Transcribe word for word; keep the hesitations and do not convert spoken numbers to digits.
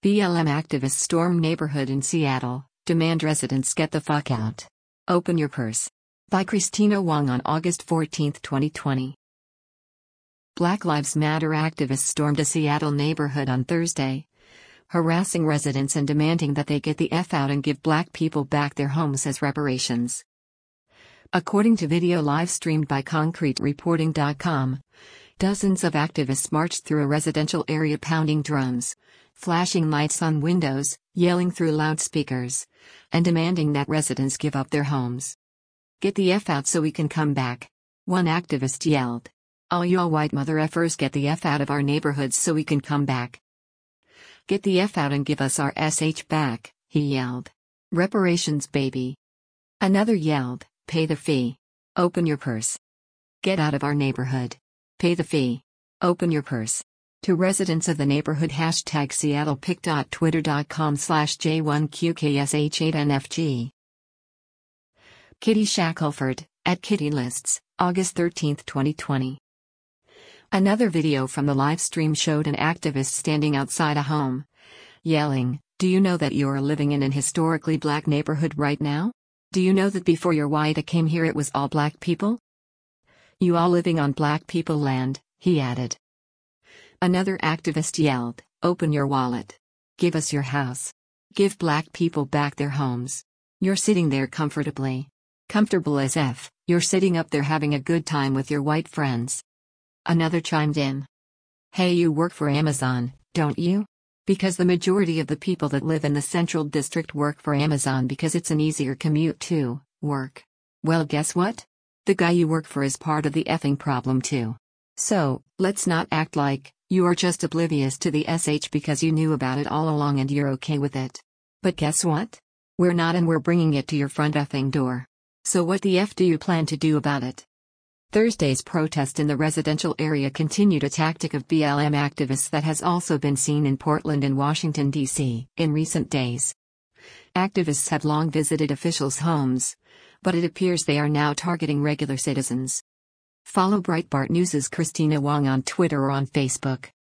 B L M activists storm neighborhood in Seattle, demand residents get the fuck out. Open your purse. By Christina Wong on August fourteenth, twenty twenty. Black Lives Matter activists stormed a Seattle neighborhood on Thursday, harassing residents and demanding that they get the F out and give black people back their homes as reparations. According to video live streamed by Concrete Reporting dot com, dozens of activists marched through a residential area pounding drums, flashing lights on windows, yelling through loudspeakers, and demanding that residents give up their homes. "Get the F out so we can come back," one activist yelled. "All y'all white mother effers get the F out of our neighborhoods so we can come back. Get the F out and give us our S H back," he yelled. "Reparations, baby." Another yelled, "Pay the fee. Open your purse. Get out of our neighborhood. Pay the fee. Open your purse." To residents of the neighborhood, hashtag SeattlePic.twitter.com slash J1QKS8N F G. Kitty Shackelford, at Kitty Lists, August thirteenth, twenty twenty. Another video from the live stream showed an activist standing outside a home, yelling, "Do you know that you're living in an historically black neighborhood right now? Do you know that before your white came here it was all black people? You all living on black people land," he added. Another activist yelled, "Open your wallet. Give us your house. Give black people back their homes. You're sitting there comfortably. Comfortable as F, you're sitting up there having a good time with your white friends." Another chimed in. "Hey, you work for Amazon, don't you? Because the majority of the people that live in the Central District work for Amazon because it's an easier commute to work. Well, guess what? The guy you work for is part of the effing problem too. So, let's not act like you are just oblivious to the S H because you knew about it all along and you're okay with it. But guess what? We're not, and we're bringing it to your front effing door. So what the F do you plan to do about it?" Thursday's protest in the residential area continued a tactic of B L M activists that has also been seen in Portland and Washington, D C in recent days. Activists have long visited officials' homes, but it appears they are now targeting regular citizens. Follow Breitbart News' Christina Wong on Twitter or on Facebook.